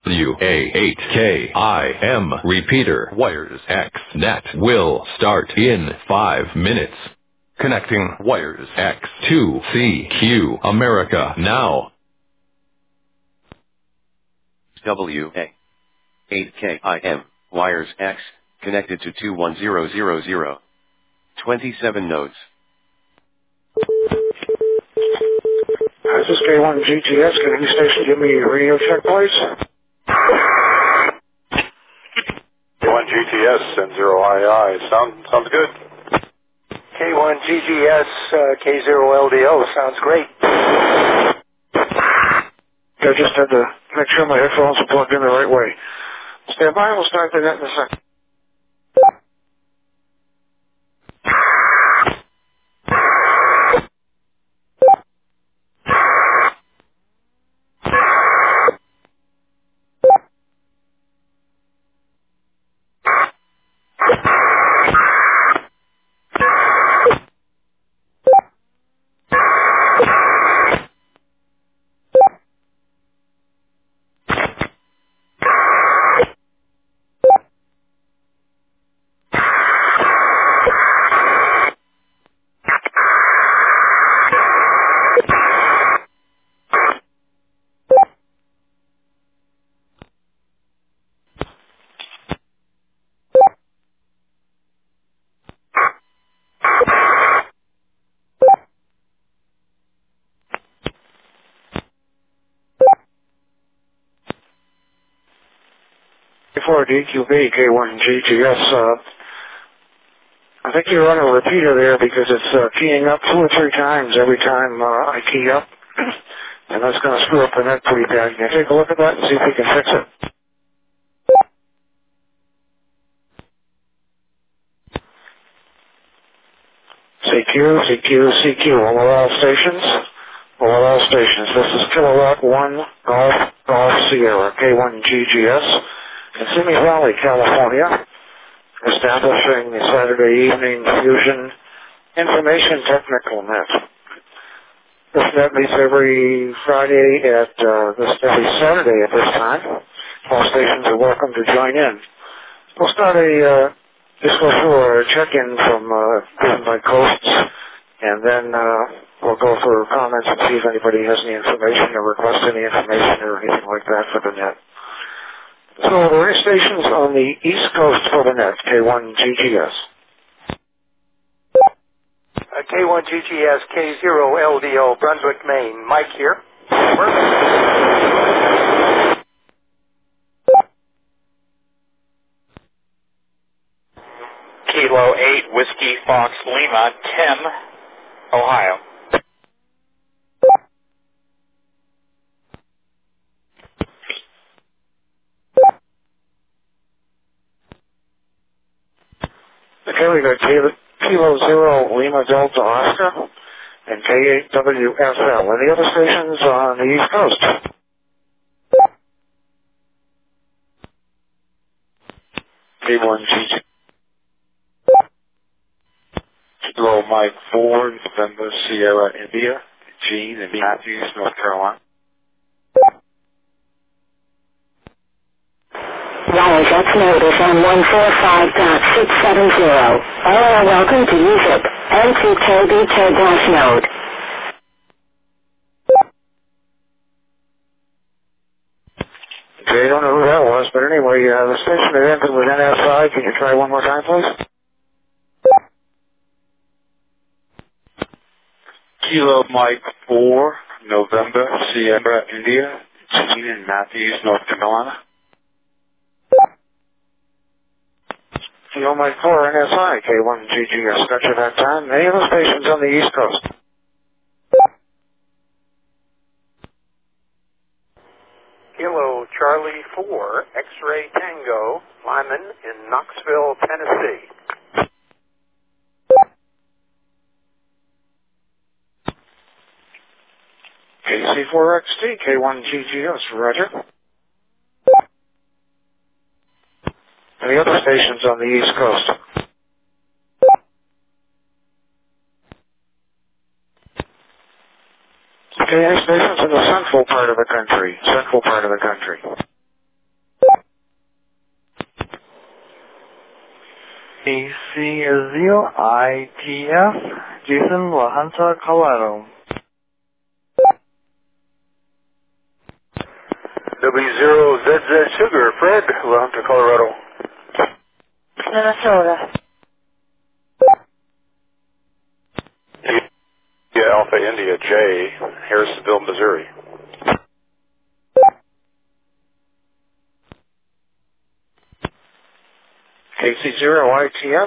WA8KIM repeater wires X net will start in 5 minutes. Connecting wires X to CQ America now. WA8KIM wires X connected to 21000. 27 nodes. This is K1GTS. Can any station give me a radio check, please? K1GTS, send 0II. Sounds good. K1GGS, K0LDO, sounds great. I just had to make sure my headphones are plugged in the right way. Stand by, we'll start the net in a second. For DQB, K1GTS, I think you're on a repeater there because it's keying up 2 or 3 times every time I key up, and that's going to screw up the net pretty bad. Can you take a look at that and see if we can fix it? CQ, all stations. All stations. This is Kilowatt 1 Golf Sierra, K1GGS. In Simi Valley, California, establishing the Saturday evening fusion information technical net. This net meets every Saturday at this time. All stations are welcome to join in. We'll start just go through a check-in given by Coasts, and then we'll go for comments and see if anybody has any information or request any information or anything like that for the net. So there are stations on the East Coast for the net, K1GGS. K1GGS, K0LDO, Brunswick, Maine. Mike here. Over. Kilo 8, Whiskey Fox Lima, Tim, Ohio. Okay, we got Kilo 0 Lima Delta Oscar and K8WSL. Any other stations on the East Coast? K1GG. Kilo Mike 4, November Sierra India, Gene in Matthews, North Carolina. Wires X node is on 145.670. All are welcome to use it. NCKBK dash node. Okay, I don't know who that was, but anyway, the station that ended with NSI, can you try one more time, please? Kilo Mike 4, November Sierra India, Gene in Matthews, North Carolina. Kilo Mike 4, NSI, K1GGS, got you that time. Any other stations on the East Coast? Kilo Charlie 4, X-Ray Tango, Lyman in Knoxville, Tennessee. KC4XT, K1GGS, roger. Any other stations on the East Coast? Okay, any stations in the central part of the country? KC0ITF, Jason La Hunter, Colorado. W0ZZ Sugar, Fred, La Hunter, Colorado. Minnesota. India Alpha India J, Harrisonville, Missouri. KC0ITF,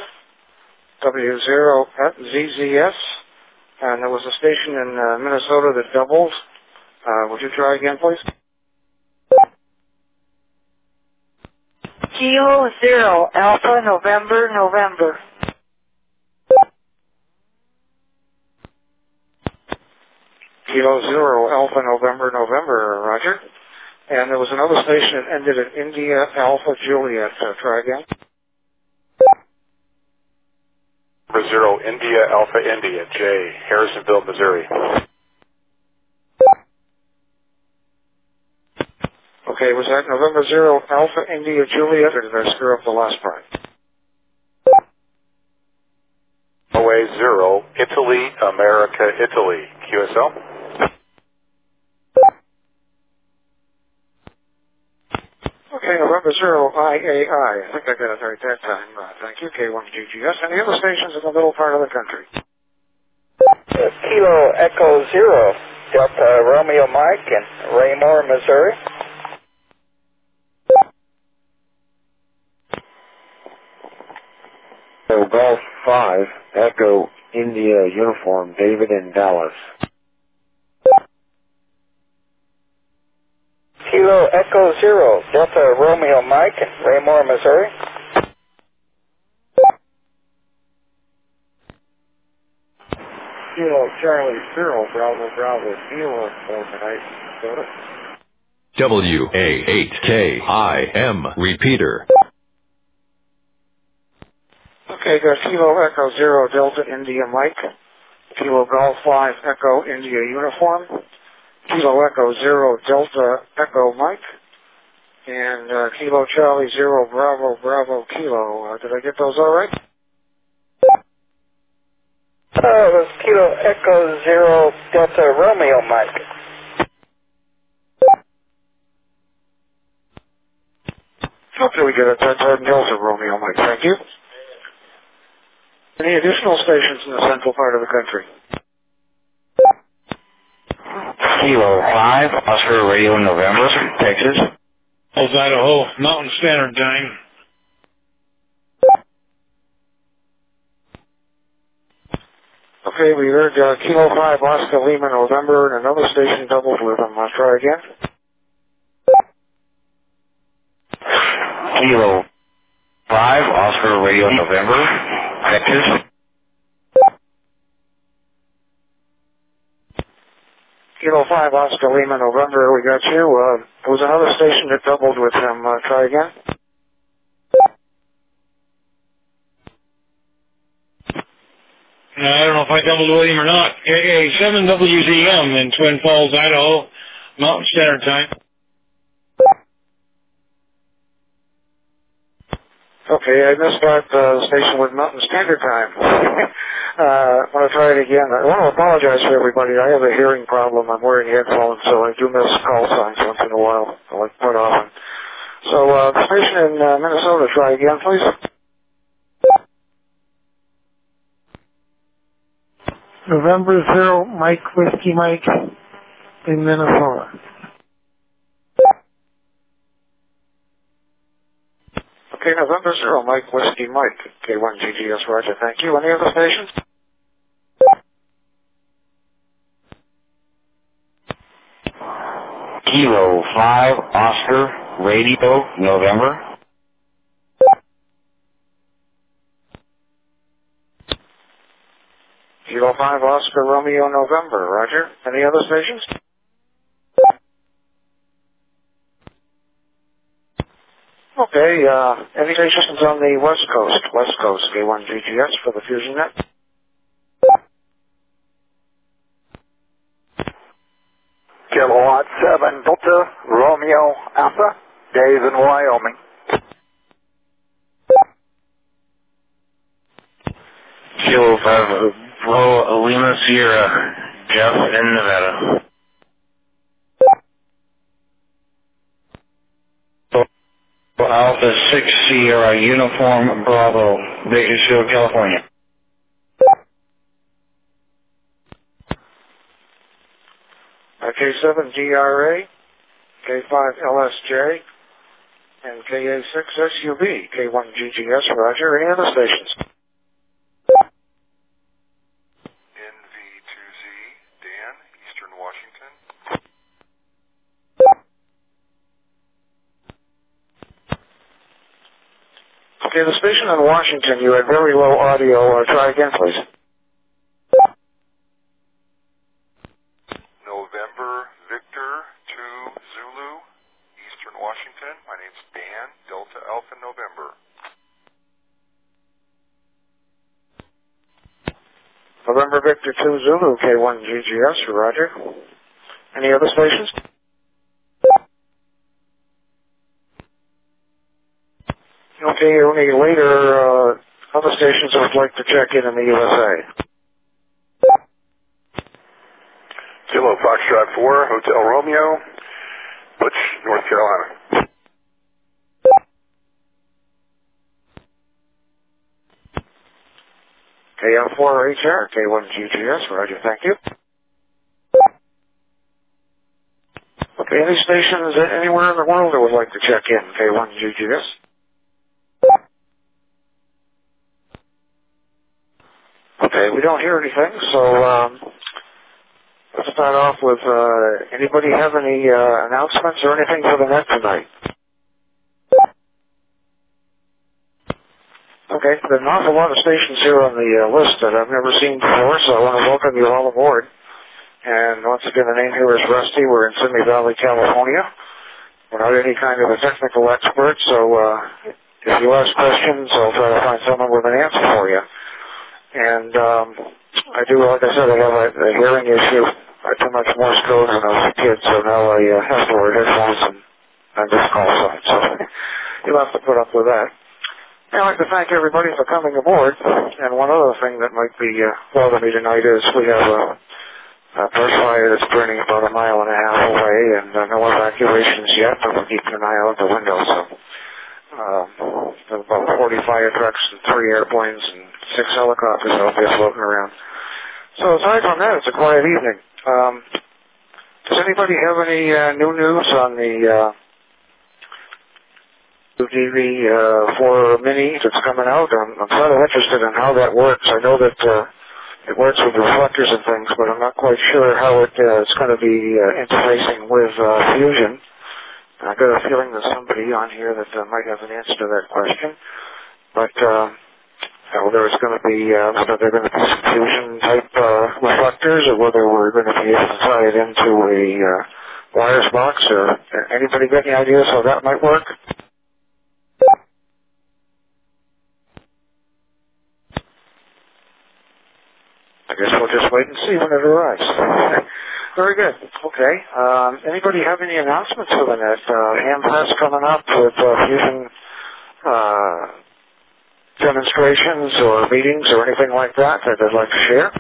W0ZZS, and there was a station in Minnesota that doubled. Would you try again, please? Kilo 0, Alpha, November, November. Kilo 0, Alpha, November, November, Roger. And there was another station that ended in India, Alpha, Juliet. Try again. 0, India Alpha India J, Harrisonville, Missouri. Okay, was that November 0, Alpha, India, Juliet, or did I screw up the last part? OA 0, Italy, America, Italy, QSL. Okay, November 0, IAI. I think I got it right that time. Thank you, K1GGS. Any other stations in the middle part of the country? Kilo Echo 0, Delta Romeo Mike in Raymore, Missouri. So Golf 5, Echo, India, Uniform, David in Dallas. Kilo Echo 0, Delta Romeo Mike in Raymore, Missouri. Kilo Charlie 0, Bravo, Bravo, Kilo, overnight, Minnesota. WA8KIM repeater. Okay, got Kilo Echo 0, Delta, India, Mike. Kilo Golf 5, Echo, India, Uniform. Kilo Echo 0, Delta, Echo, Mike. And Kilo Charlie 0, Bravo, Bravo, Kilo. Did I get those all right? It was Kilo Echo 0, Delta Romeo Mike. Okay, we got a Delta Romeo, Mike. Thank you. Any additional stations in the central part of the country? Kilo 5, Oscar Radio November, Texas. Idaho, Mountain Standard Time. Okay, we heard Kilo 5, Oscar Lima, November, and another station doubled with them. I'll try again. Kilo 5, Oscar Radio November, Texas. Kilo 5, Oscar Lima, November, we got you. There was another station that doubled with him. Try again. I don't know if I doubled with him or not. AA7WZM in Twin Falls, Idaho, Mountain Standard Time. Okay, I missed that station with Mountain Standard Time. I want to try it again. I want to apologize for everybody. I have a hearing problem. I'm wearing headphones, so I do miss call signs once in a while, like quite often. So, the station in Minnesota, try again, please. November 0, Mike Whiskey Mike in Minnesota. Okay, November 0, Mike Whiskey Mike, K1GGS, Roger, thank you. Any other stations? Kilo 5, Oscar Radio November. Kilo 5, Oscar Romeo, November, Roger. Any other stations? Okay, any stations on the West Coast, K1GGS for the Fusion Net? Kilowatt 7 Delta Romeo Alpha, Dave in Wyoming. Kilo 5 Bravo Lima Sierra, Jeff in Nevada. Alpha 6 Sierra Uniform Bravo, Bakersfield, California. K7 DRA, K5 LSJ, and KA6 SUB, K1 GGS, roger, any other stations? NV2Z, Dan, Eastern Washington. Okay, the station in Washington, you had very low audio. Try again, please. November Victor 2 Zulu, Eastern Washington. My name's Dan, Delta Alpha November. November Victor 2 Zulu, K1 GGS, roger. Any other stations? Okay, any later other stations would like to check in the USA? Kilo Foxtrot 4, Hotel Romeo, Butch, North Carolina. KM4HR, K1 GGS, roger, thank you. Okay, any stations anywhere in the world that would like to check in, K1 GGS? Okay, we don't hear anything, so let's start off with, anybody have any announcements or anything for the net tonight? Okay, there are an awful lot of stations here on the list that I've never seen before, so I want to welcome you all aboard. And once again, the name here is Rusty. We're in Simi Valley, California. We're not any kind of a technical expert, so if you ask questions, I'll try to find someone with an answer for you. And I do, like I said, I have a hearing issue. I too much Morse code when I was a kid, so now I have to wear headphones and this call sign. So you'll have to put up with that. I'd like to thank everybody for coming aboard. And one other thing that might be bothering me tonight is we have a brush fire that's burning about 1.5 miles away, and no evacuations yet, but we're keeping an eye out the window. So there's about 40 fire trucks and 3 airplanes and 6 helicopters out there floating around. So aside from that, it's a quiet evening. Does anybody have any new news on the DV4 Mini that's coming out? I'm kind of interested in how that works. I know that it works with reflectors and things, but I'm not quite sure how it's going to be interfacing with Fusion. I got a feeling there's somebody on here that might have an answer to that question. But whether it's going to be, whether they're going to be some Fusion type reflectors, or whether we're going to be able to tie it into a wires box, or anybody got any ideas how that might work? I guess we'll just wait and see when it arrives. Very good. Okay. Anybody have any announcements for the net? Hamfest coming up with Fusion demonstrations or meetings or anything like that they'd like to share?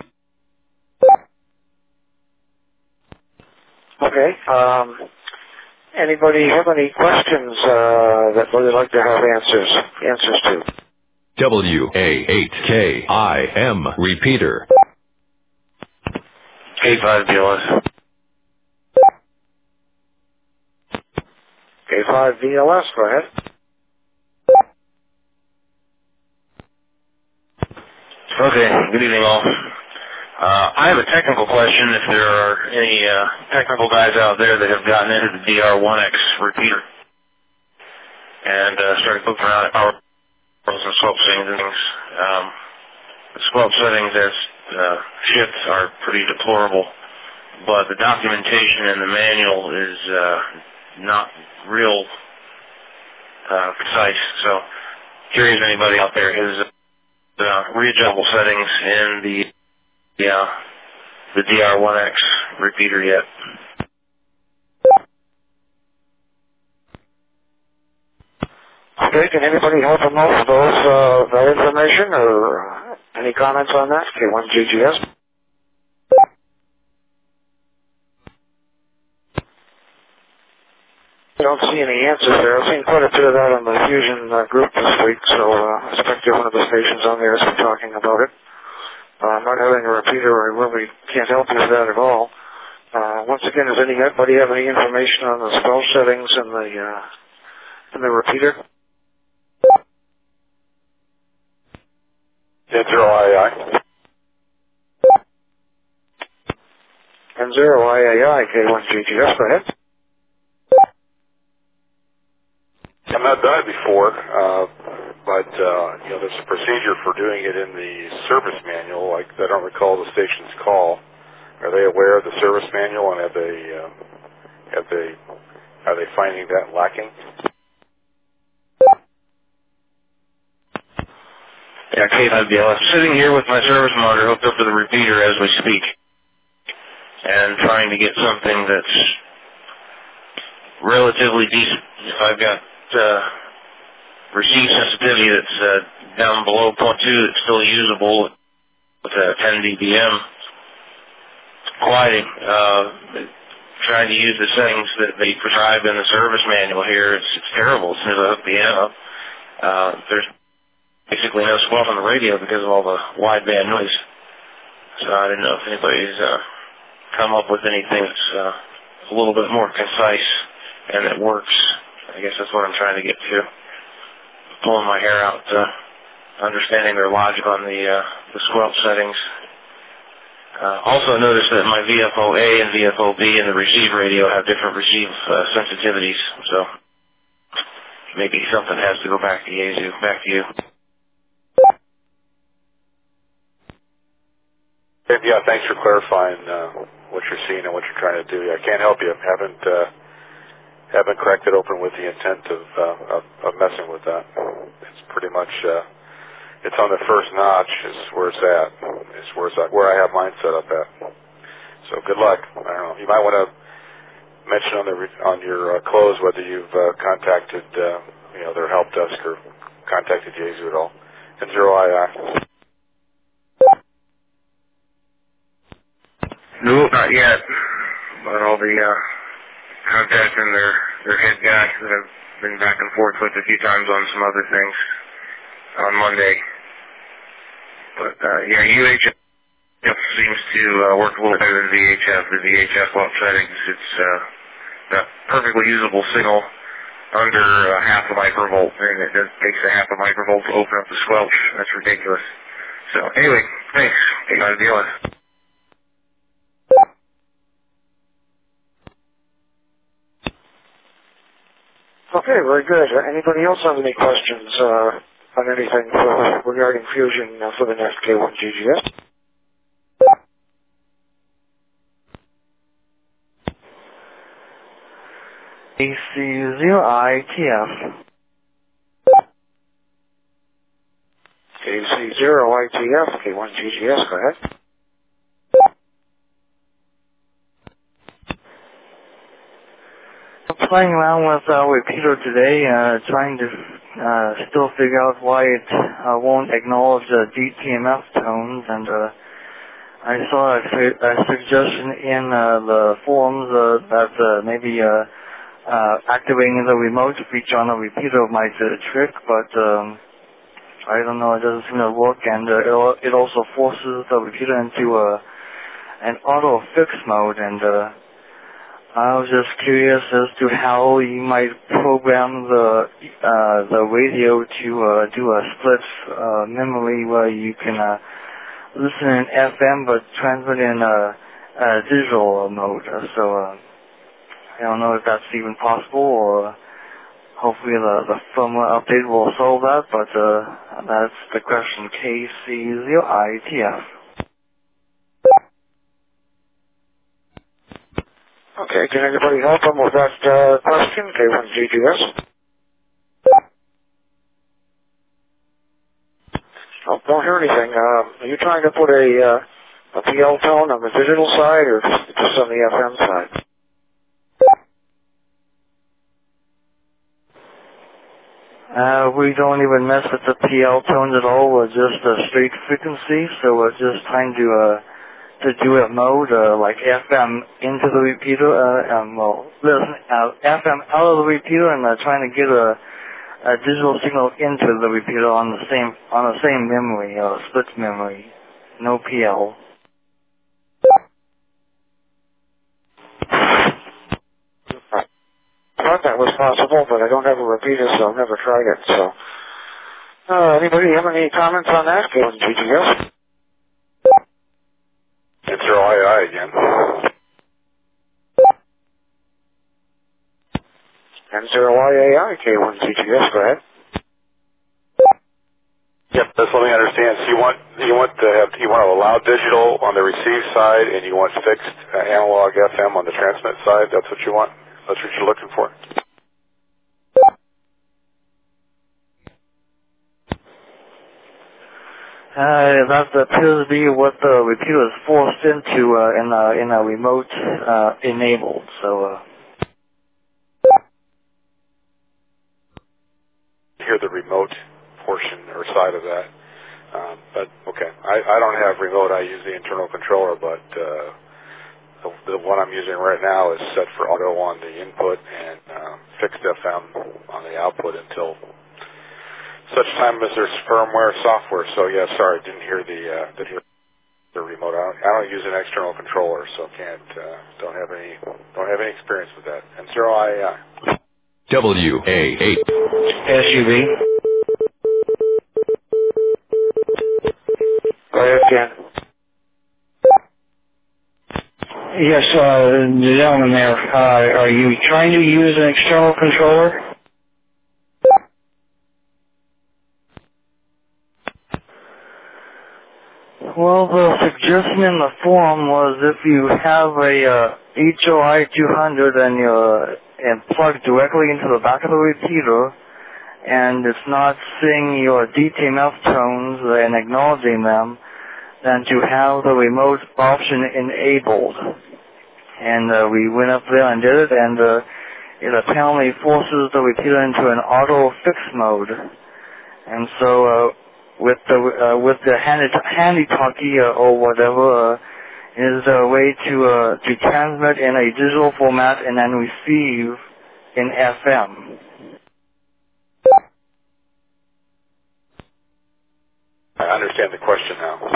Okay. Anybody have any questions that they'd like to have answers to? WA8KIM repeater. K5 DLS. K5 VLS, go ahead. Okay, good evening all. I have a technical question if there are any technical guys out there that have gotten into the DR1X repeater and started looking around at power and slope settings and things. The slope settings as shifts are pretty deplorable, but the documentation in the manual is not real precise. So, curious if anybody out there has readjustable settings in the DR1X repeater yet. Okay, can anybody help them out with that information, or Any comments on that? K1GGS? I don't see any answers there. I've seen quite a bit of that on the Fusion group this week, so I expect one of the stations on there has been talking about it. Not having a repeater, I really can't help you with that at all. Once again, does anybody have any information on the spell settings in the repeater? N0II. N0III, K1GGS, go ahead. I've not done it before, but there's a procedure for doing it in the service manual. I don't recall the station's call. Are they aware of the service manual, and are they finding that lacking? Yeah, Kate, I'm sitting here with my service monitor hooked up to the repeater as we speak, and trying to get something that's relatively decent. I've got receive sensitivity that's down below 0.2 that's still usable with 10 dBm. Quieting. Trying to use the settings that they prescribe in the service manual here. It's terrible as soon as I hook the amp up. There's basically no squelch on the radio because of all the wideband noise. So I didn't know if anybody's come up with anything that's a little bit more concise and that works. I guess that's what I'm trying to get to. Pulling my hair out, understanding their logic on the squelch settings. Also noticed that my VFO-A and VFO-B in the receive radio have different receive sensitivities, so maybe something has to go back to Yaesu. Back to you. Yeah, thanks for clarifying what you're seeing and what you're trying to do. I can't help you. Haven't cracked it open with the intent of messing with that. It's pretty much it's on the first notch is where it's at. It's where I have mine set up at. So good luck. I don't know. You might want to mention on your close whether you've contacted their help desk or contacted Yaesu at all. N0II. Nope, not yet. But I'll be contacting their head guy that I've been back and forth with a few times on some other things on Monday. But UHF seems to work a little better than VHF. The VHF watch settings, it's got perfectly usable signal under half a microvolt, and it takes a half a microvolt to open up the squelch. That's ridiculous. So anyway, thanks. You got to deal with it. Okay, very good. Anybody else have any questions on anything regarding Fusion for the next K1GGS? AC0ITF. AC0ITF, K1GGS, go ahead. I'm playing around with repeater today, trying to still figure out why it won't acknowledge DTMF tones, and I saw a suggestion in the forums that maybe activating the remote feature on a repeater might do the trick, but I don't know, it doesn't seem to work, and it also forces the repeater into an auto fix mode, and I was just curious as to how you might program the radio to do a split memory where you can listen in FM but transmit in digital mode. So I don't know if that's even possible, or hopefully the firmware update will solve that. But that's the question. KC0ITF. Okay, can anybody help them with that question? K1GGS? Oh, don't hear anything. Are you trying to put a PL tone on the digital side or just on the FM side? We don't even mess with the PL tones at all. We're just a straight frequency, so we're just trying to do a mode like FM into the repeater, FM out of the repeater, and trying to get a digital signal into the repeater on the same memory, split memory, no PL. I thought that was possible, but I don't have a repeater, so I've never tried it. So, anybody have any comments on that? K1GGS. It's your II again. N0YAI, K1GGS, go ahead. Yep, just let me understand. So you want a loud digital on the receive side, and you want fixed analog FM on the transmit side. That's what you want. That's what you're looking for. That appears to be what the repeater is forced into in a remote enabled. So. Hear the remote portion or side of that. But okay, I don't have remote. I use the internal controller, but the one I'm using right now is set for auto on the input and fixed FM on the output until such time as there's firmware software. So yeah, sorry, didn't hear the remote. I don't use an external controller, so don't have any experience with that. And 0IAI. WA8 SUV. Go ahead, Ken. Yes, the gentleman there, are you trying to use an external controller? Well, the suggestion in the forum was if you have a HOI 200 and plug directly into the back of the repeater, and it's not seeing your DTMF tones and acknowledging them, then to have the remote option enabled. And we went up there and did it, and it apparently forces the repeater into an auto fix mode. And so with the handy talkie or whatever is a way to transmit in a digital format and then receive in FM. I understand the question now.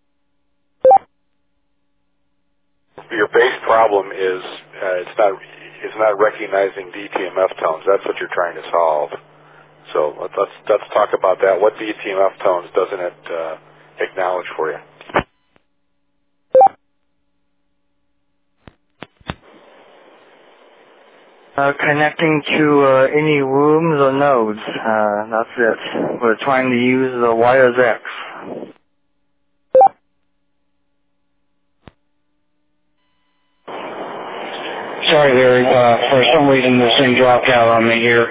Your base problem is it's not recognizing DTMF tones. That's what you're trying to solve. So let's talk about that. What DTMF tones doesn't it acknowledge for you? Connecting to any rooms or nodes. That's it. We're trying to use the Wires X. Sorry, Larry. For some reason, this thing dropped out on me here.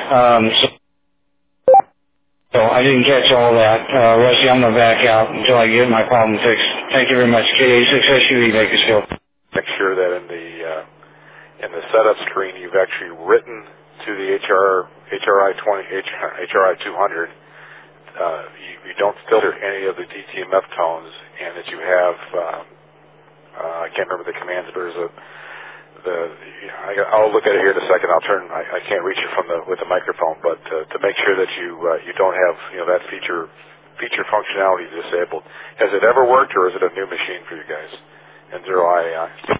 So I didn't catch all that. Rusty, I'm going to back out until I get my problem fixed. Thank you very much. K86SUE, Bakersfield. Make sure that in the setup screen you've actually written to the HRI 200. You don't filter any of the DTMF tones, and that you have I can't remember the commands, but there's I'll look at it here in a second. I can't reach it with the microphone, but to make sure that you don't have that feature functionality disabled. Has it ever worked, or is it a new machine for you guys? And 0IAI.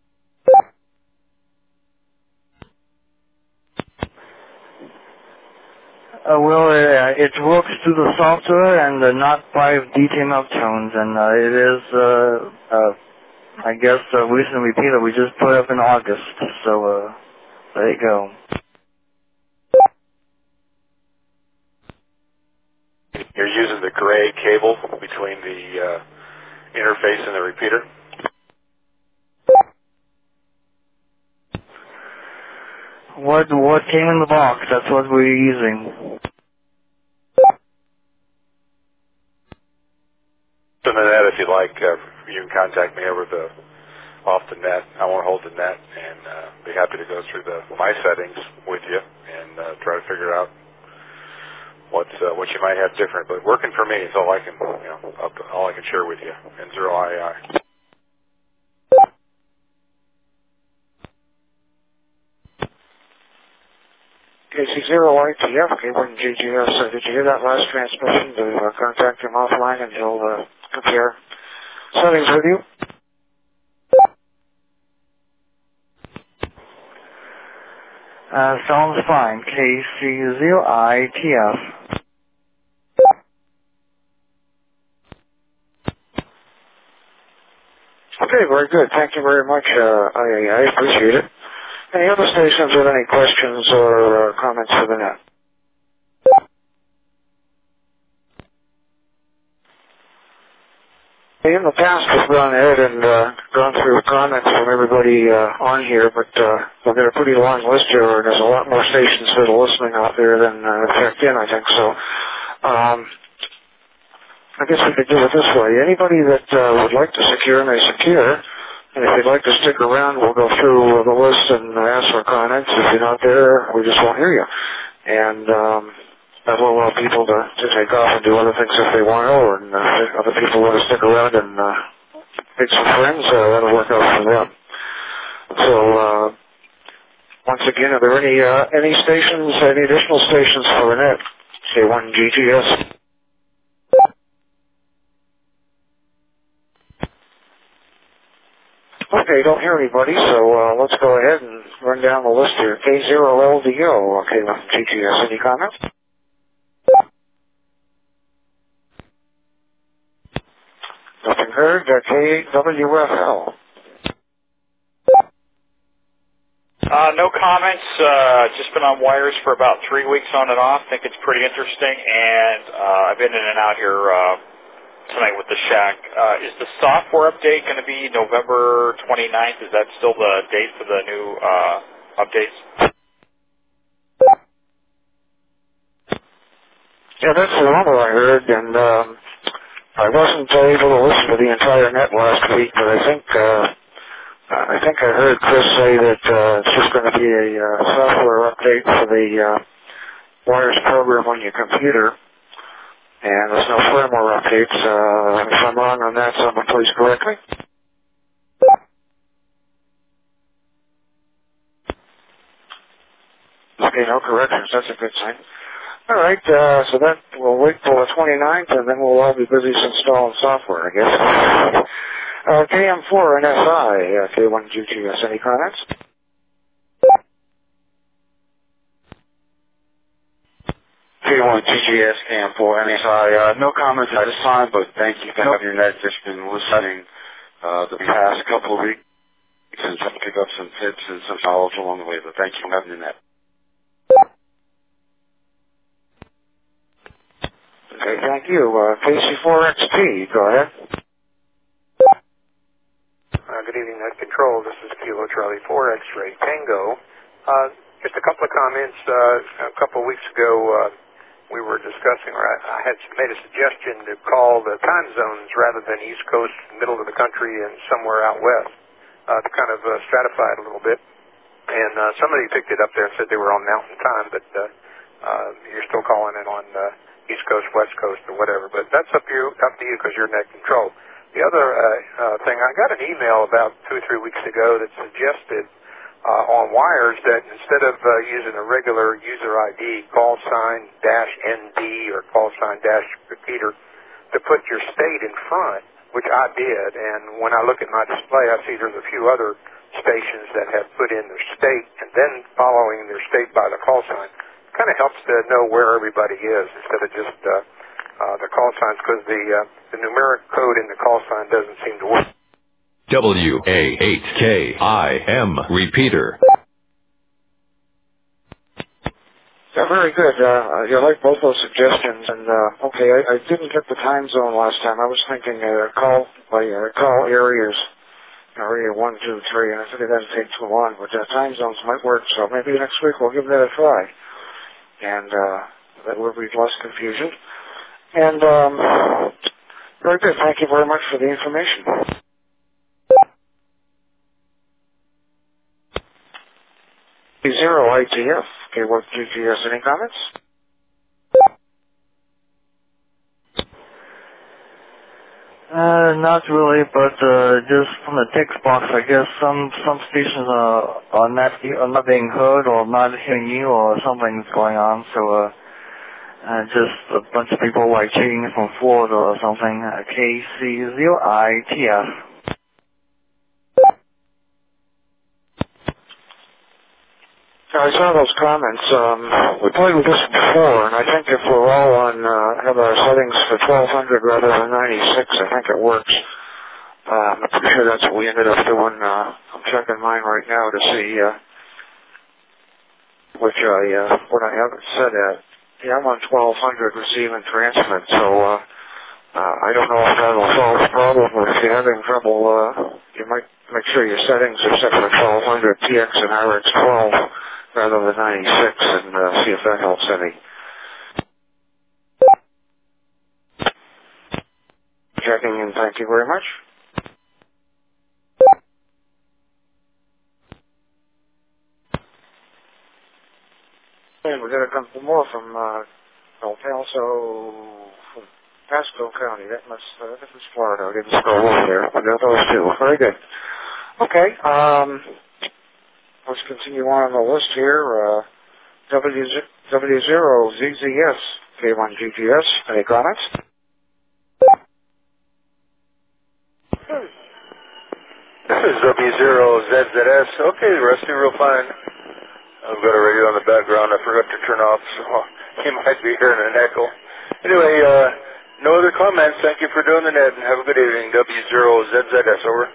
Well, it works through the software and not by DTMF tones, and it is, I guess, a recent repeater we just put up in August, so there you go. You're using the gray cable between the interface and the repeater? What came in the box, that's what we're using. So the net, if you'd like, you can contact me off the net. I won't hold the net, and be happy to go through my settings with you and try to figure out what you might have different. But working for me is all I can, all I can share with you. And 0II. KC0ITF, K1GGS. Did you hear that last transmission? To contact him offline and he'll compare settings with you. Sounds fine. KC0ITF. Okay, very good. Thank you very much. I appreciate it. Any other stations with any questions or comments for the net? In the past, we've gone ahead and gone through comments from everybody on here, but we've got a pretty long list here, and there's a lot more stations that are listening out there than checked in, I think. So I guess we could do it this way. Anybody that would like to secure may secure. And if you'd like to stick around, we'll go through the list and ask for comments. If you're not there, we just won't hear you. And that will allow people to take off and do other things if they want to, and if other people want to stick around and make some friends, that'll work out for them. So, once again, are there any stations, any additional stations for the net? K1GGS. Okay, don't hear anybody, so let's go ahead and run down the list here. K0LDO, okay, GGS, any comments? Nothing heard. K8WFL. No comments. Just been on wires for about 3 weeks on and off. Think it's pretty interesting, and I've been in and out here tonight with the shack. Is the software update going to be November 29th? Is that still the date for the new updates? Yeah, that's the number I heard, and I wasn't able to listen to the entire net last week, but I think I heard Chris say that it's just going to be a software update for the wires program on your computer. And there's no firmware updates. If I'm wrong on that, someone please correct me. Okay, no corrections. That's a good sign. All right, so that we'll wait till the 29th, and then we'll all be busy installing software, I guess. KM4NSI, K1GGS. Any comments? K1GGS, KM4NSI. No comments at this time, but thank you for having your net. Just been listening the past couple of weeks and trying to pick up some tips and some knowledge along the way, but thank you for having your net. Okay, thank you. KC4XT, go ahead. Good evening, Net Control. This is Kilo Charlie 4 X-Ray Tango. Just a couple of comments. A couple of weeks ago, we were discussing, or I had made a suggestion to call the time zones rather than East Coast, middle of the country, and somewhere out west to kind of stratify it a little bit. And somebody picked it up there and said they were on Mountain Time, but you're still calling it on East Coast, West Coast, or whatever. But that's up to you because you're Net Control. The other thing, I got an email about 2 or 3 weeks ago that suggested on wires that instead of using a regular user ID, call sign -ND or call sign -repeater, to put your state in front, which I did. And when I look at my display, I see there's a few other stations that have put in their state and then following their state by the call sign. Kind of helps to know where everybody is instead of just the call signs, because the numeric code in the call sign doesn't seem to work. WA8KIM repeater. Yeah, very good. I like both those suggestions. And okay, I didn't get the time zone last time. I was thinking call areas, area 1, 2, 3, and I figured that'd take too long. But time zones might work, so maybe next week we'll give that a try, and that will be less confusion. And very good. Thank you very much for the information. K0ITF. Okay, what GGS? Any comments? Not really, but just from the text box, I guess some stations are not being heard or not hearing you or something's going on. So just a bunch of people like cheating from Florida or something. KC0ITF. I saw those comments. We played with this before, and I think if we're all on, have our settings for 1200 rather than 96, I think it works. I'm pretty sure that's what we ended up doing. I'm checking mine right now to see what I have it set at. Yeah, I'm on 1200 receive and transmit, so I don't know if that'll solve the problem, but if you're having trouble, you might make sure your settings are set for 1200 TX and RX12 rather than 96 and see if that helps any. Checking in, thank you very much. And we're going to come for more from El Paso, from Pasco County. That was Florida. I didn't scroll over there. We got those two. Very good. Okay. Let's continue on the list here. W0ZZS, K1GTS. Any comments? This is W0ZZS. Okay, Rusty, real fine. I've got a radio on the background I forgot to turn off, so you might be hearing an echo. Anyway, no other comments. Thank you for doing the net, and have a good evening. W0ZZS, over.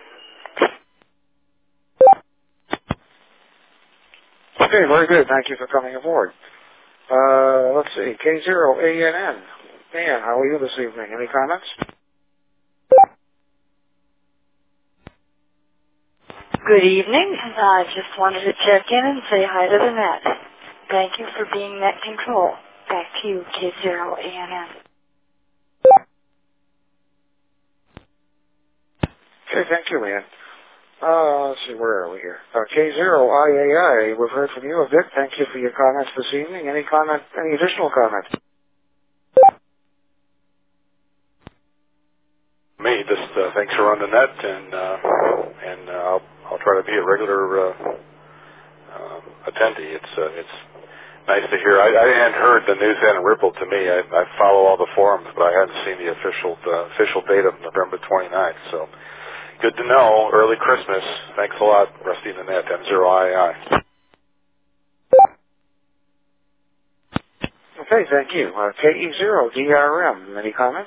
Okay, very good. Thank you for coming aboard. Let's see. K0ANN. Dan, how are you this evening? Any comments? Good evening. I just wanted to check in and say hi to the net. Thank you for being net control. Back to you, K0ANN. Okay, thank you, Ann. Let's see, where are we here? K0IAI, we've heard from you a bit. Thank you for your comments this evening. Any additional comments? Me, just thanks for running the net, and I'll try to be a regular attendee. It's nice to hear. I hadn't heard the news hadn't rippled to me. I follow all the forums, but I hadn't seen the official date of November 29th. So good to know. Early Christmas. Thanks a lot, Rusty in the Net, M0II. Okay, thank you. KE0DRM, any comments?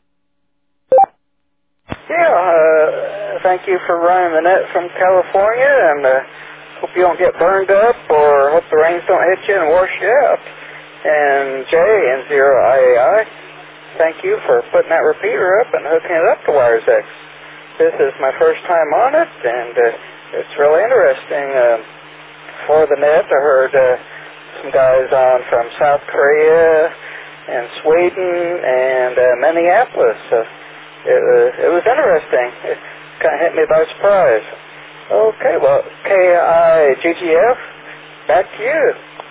Yeah, thank you for running the net from California, and hope you don't get burned up, or hope the rains don't hit you and wash you out. And Jay and N0IAI, thank you for putting that repeater up and hooking it up to Wires X. This is my first time on it, and it's really interesting. For the net, I heard some guys on from South Korea and Sweden and Minneapolis. It was interesting. It kind of hit me by surprise. Okay, well, KIGGF, back to you.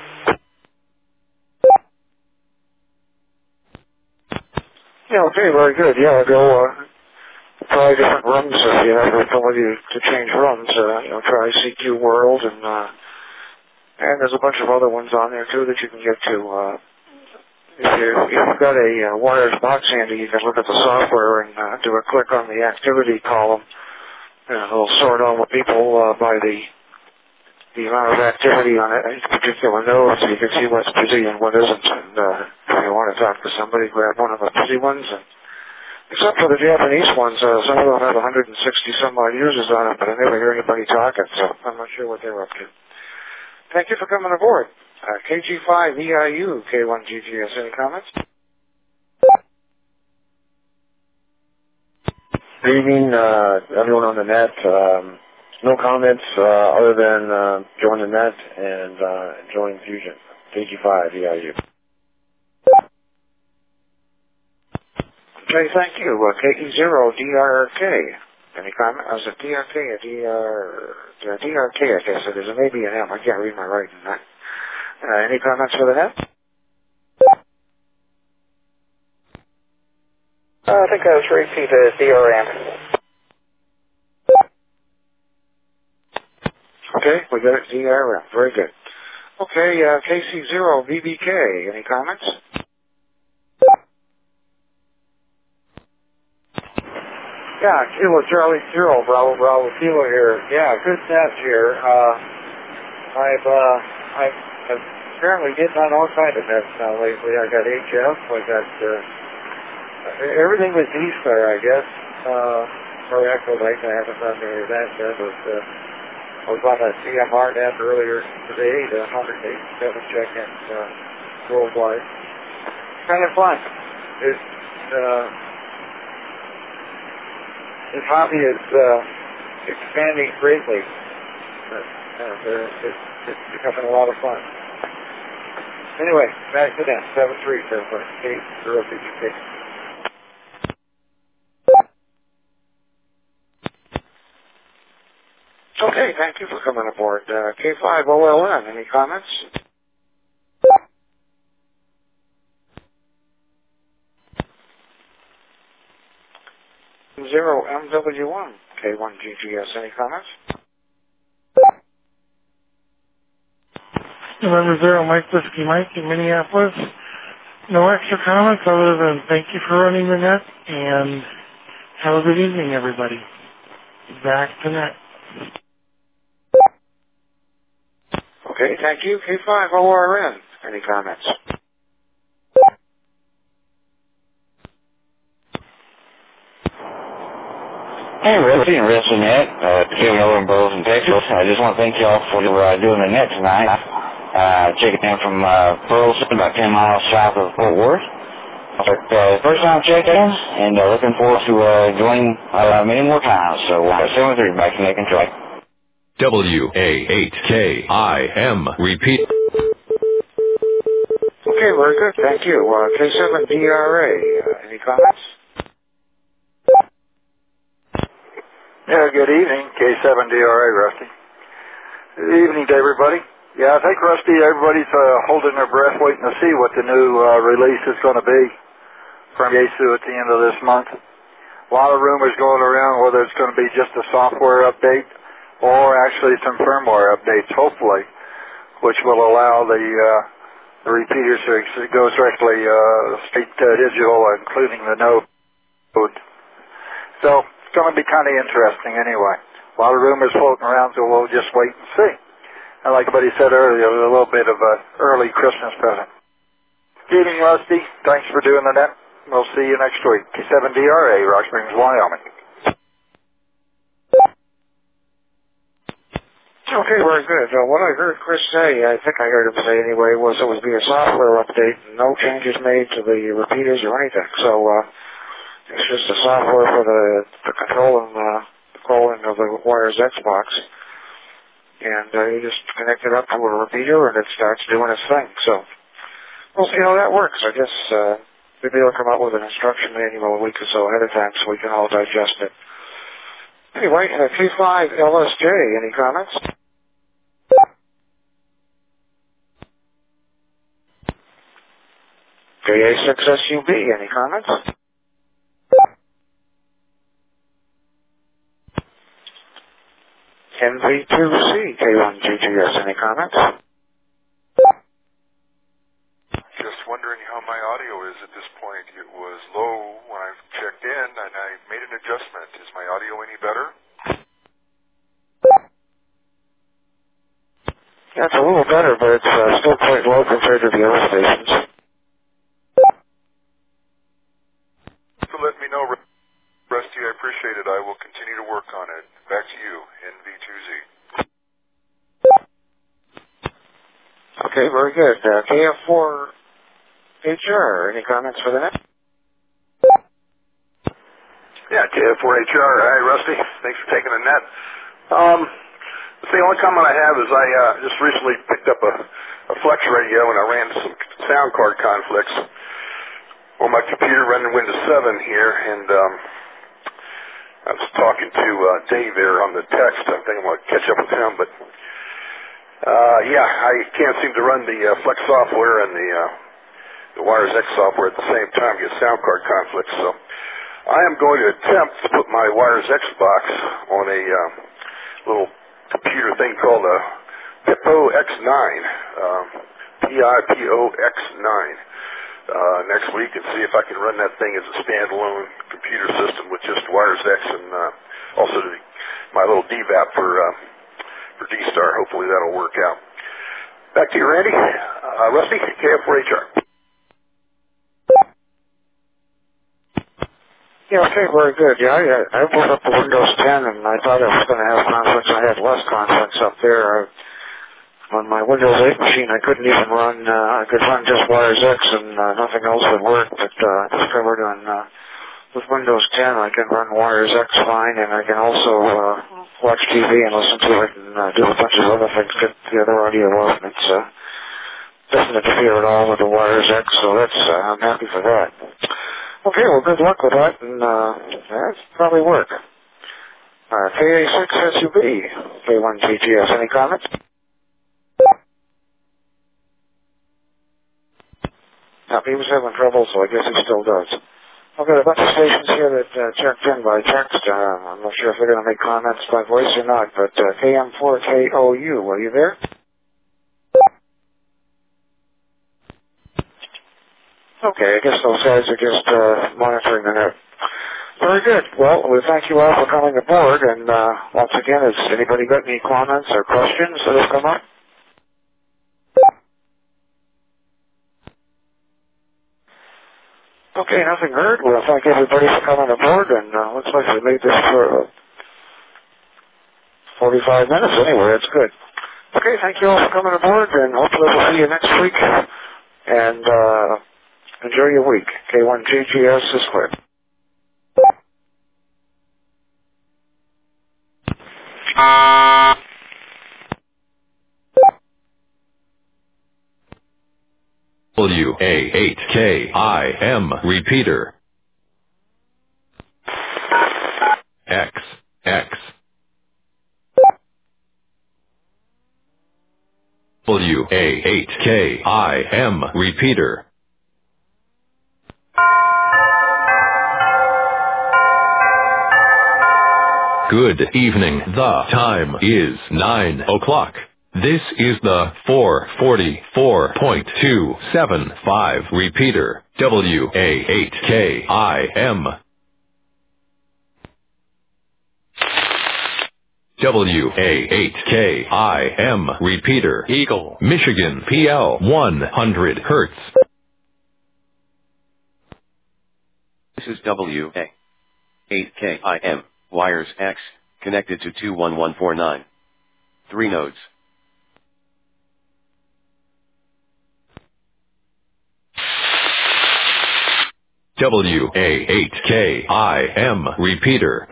Yeah, okay, very good. Yeah, go try different runs if you have the ability to change runs. Try CQ World, and there's a bunch of other ones on there too that you can get to. If you've got a wires box handy, you can look at the software and do a click on the activity column. It'll sort all the people by the amount of activity on each particular node, so you can see what's busy and what isn't. And if you want to talk to somebody, grab one of the busy ones. And except for the Japanese ones, some of them have 160 some odd users on them, but I never hear anybody talking, so I'm not sure what they're up to. Thank you for coming aboard. KG5EIU, K1GGS, any comments? Good evening, everyone on the net. No comments other than join the net and join Fusion. KG5EIU. Okay, thank you. KE0DRK. Any comment? Was it DRK or DRK, I guess it is. It may be an M. I can't read my writing. Any comments for the net? I think that was repeat DRM. Okay, we got it DRM. Very good. Okay, KC0 VBK. Any comments? Yeah, Kilo Charlie 0, Bravo Kilo here. Yeah, good net here. I've apparently getting on all kinds of nets now lately. I got HF, I got, everything was D-Star, I guess. Or Echo Lake, I haven't done any of that yet, but, I was on a CMR net earlier today, the 187 check-in, worldwide. Kind of fun. This hobby is expanding greatly. It's becoming a lot of fun. Anyway, back to that. 737-8-0-56. Okay, thank you for coming aboard. K5OLN, any comments? Zero MW1, K1GGS, any comments? November 0, Mike Whiskey Mike in Minneapolis. No extra comments other than thank you for running the net and have a good evening, everybody. Back to net. Okay, thank you. K5ORN, any comments? Hey, Rusty and Rusty Net, Kevin over in Burleson, Texas. I just want to thank y'all for doing the net tonight. Checking in from Burleson, about 10 miles south of Fort Worth. First time checking in, and looking forward to joining many more times. So, 7-3, back to Nick and Troy. WA8KIM, repeat. Okay, very good, thank you. K7DRA, any comments? Yeah, good evening, K7DRA, Rusty. Good evening to everybody. Yeah, I think, Rusty, everybody's holding their breath waiting to see what the new release is going to be from Yaesu at the end of this month. A lot of rumors going around whether it's going to be just a software update or actually some firmware updates, hopefully, which will allow the repeaters to go directly straight to digital, including the node. So, it's going to be kind of interesting anyway. A lot of rumors floating around, so we'll just wait and see. And like buddy said earlier, a little bit of an early Christmas present. Good evening, Rusty. Thanks for doing the net. We'll see you next week. K7DRA, Rock Springs, Wyoming. Okay, very good. What I heard Chris say, I think I heard him say anyway, was it would be a software update, no changes made to the repeaters or anything. So, it's just the software for the controlling of the Wires Xbox. And you just connect it up to a repeater and it starts doing its thing. So we'll see how that works. I guess maybe they'll come out with an instruction manual a week or so ahead of time so we can all digest it. Anyway, K5LSJ, any comments? KA6SUB, any comments? NV2C, K1GGS, any comments? Just wondering how my audio is at this point. It was low when I checked in, and I made an adjustment. Is my audio any better? Yeah, it's a little better, but it's still quite low compared to the other stations. So let me know, Rusty. I appreciate it. I will continue to work on it. Back to you, NV2Z. Okay, very good. KF4HR, any comments for that? Yeah, KF4HR. Hi, Rusty. Thanks for taking the net. The only comment I have is I just recently picked up a Flex radio and I ran some sound card conflicts on my computer running Windows 7 here, and I was talking to Dave there on the text. I'm thinking I'll catch up with him, but yeah, I can't seem to run the Flex software and the Wires X software at the same time, get sound card conflicts. So I am going to attempt to put my Wires X box on a little computer thing called a Pippo X9, P-I-P-O X9, next week and see if I can run that thing as a standalone computer system with just Wires X and also my little DVAP for D-Star. Hopefully that'll work out. Back to you, Randy. Rusty, KF4HR. Yeah, okay, very good. Yeah, I brought up the Windows 10 and I thought I was going to have conflicts. I had less conflicts up there. On my Windows 8 machine, I couldn't even run, I could run just Wires X and nothing else would work, but I discovered on, with Windows 10 I can run Wires X fine and I can also watch TV and listen to it and do a bunch of other things, get the other audio out, and it doesn't interfere at all with the Wires X, so that's, I'm happy for that. Okay, well, good luck with that, and that'll probably work. KA6SUB, K1GGS, any comments? Now, he was having trouble, so I guess he still does. I've got a bunch of stations here that checked in by text. I'm not sure if they're going to make comments by voice or not, but KM4KOU, are you there? Okay, I guess those guys are just monitoring the net. Very good. Well, we thank you all for coming aboard, and once again, has anybody got any comments or questions that have come up? Okay, nothing heard. Well, thank everybody for coming aboard, and looks like we made this for 45 minutes anyway. That's good. Okay, thank you all for coming aboard, and hopefully we'll see you next week, and enjoy your week. K1GGS is clear. WA8KIM repeater. XX. WA8KIM repeater. Good evening. The time is 9 o'clock. This is the 444.275 repeater. WA8KIM. WA8KIM repeater. Eagle, Michigan, PL 100 Hertz. This is WA8KIM. Wires X, connected to 21149. 3 nodes. WA8KIM repeater.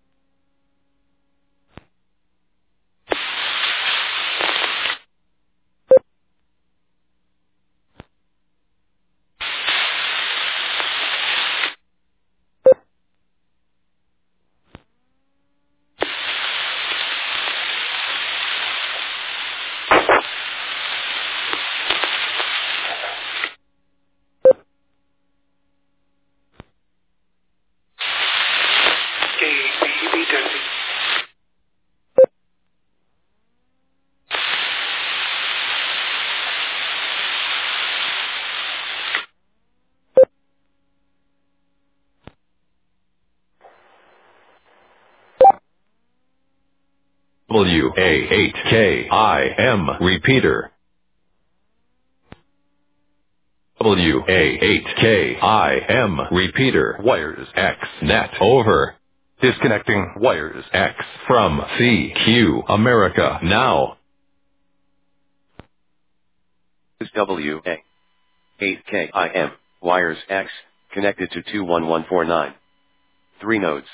WA8KIM repeater. WA8KIM repeater. Wires X net over. Disconnecting Wires X from CQ America now. This is WA8KIM. Wires X, connected to 21149. 3 nodes.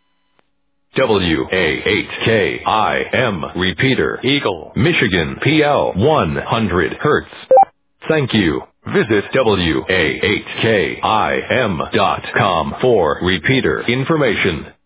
WA8KIM repeater. Eagle, Michigan, PL 100 Hertz. Thank you. Visit WA8KIM.com for repeater information.